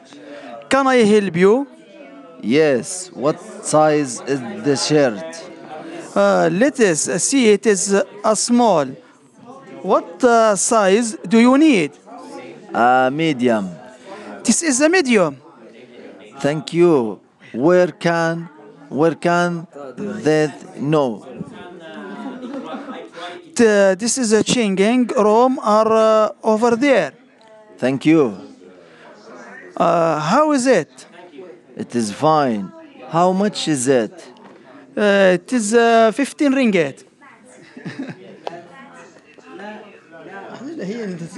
Can I help you? Yes, what size is the shirt? Let us see, it is a small. What size do you need? Medium. This is a medium. Thank you. Where can that no? This is a changing room or over there. Thank you. How is it? It is fine. How much is it? It is 15 ringgit.